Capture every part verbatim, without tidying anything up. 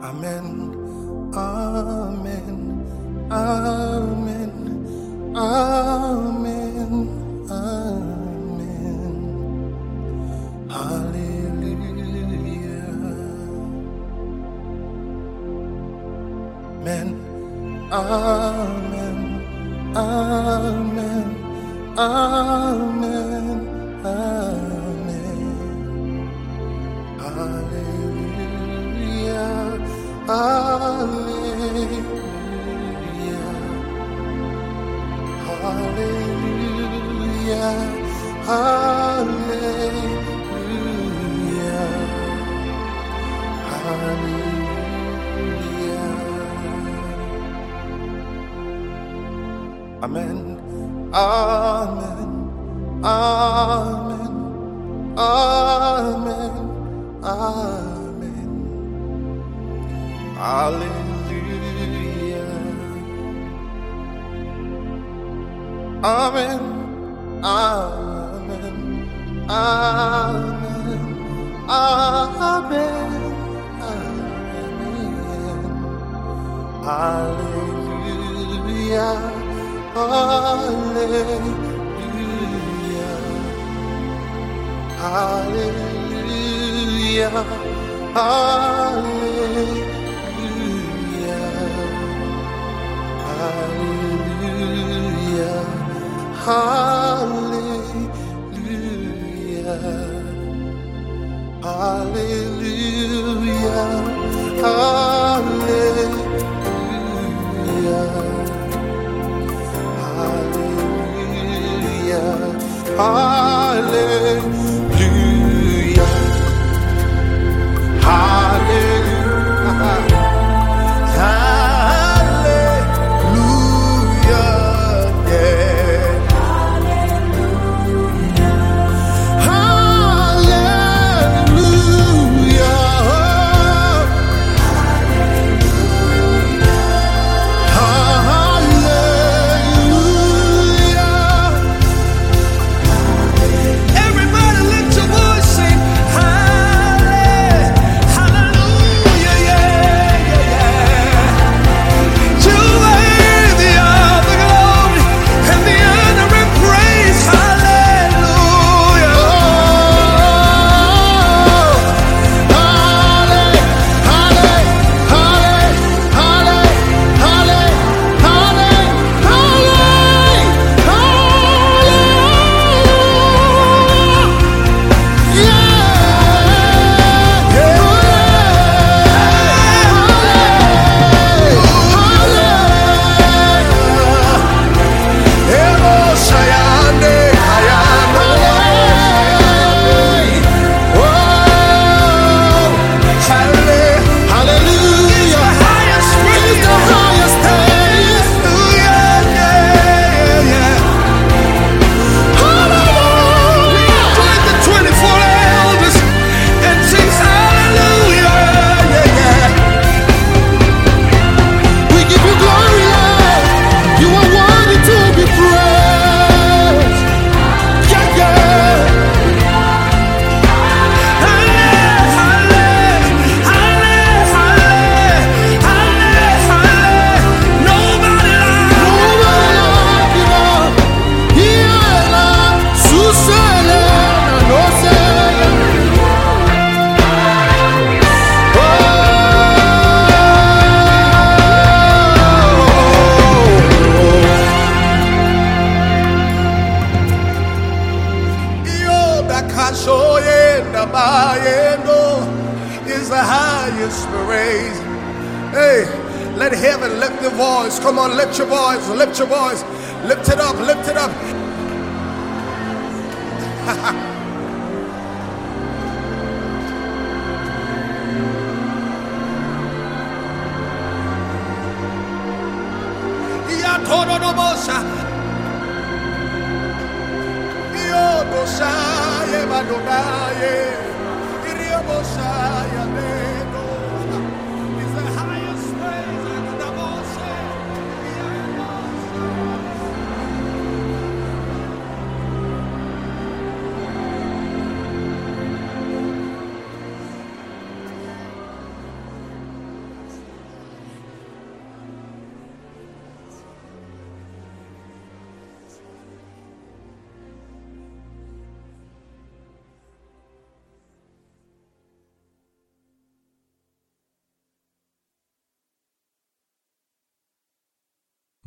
Amen. Amen. Amen. Amen. Amen. Hallelujah. Amen. Amen. Amen. Amen. Amen. Hallelujah. Hallelujah. Hallelujah. Hallelujah. Hallelujah. Amen. Amen. Amen. Amen. Amen. Hallelujah. Amen. Amen. Amen. Amen. Amen. Hallelujah. Hallelujah. Hallelujah. Hallelujah. Hallelujah. Hallelujah. Hallelujah. Hallelujah. Hallelujah. Hallelujah. Is the highest praise. Hey, let heaven lift the voice. Come on, lift your voice, lift your voice, lift it up, lift it up.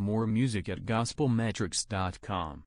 More music at gospel metrics dot com.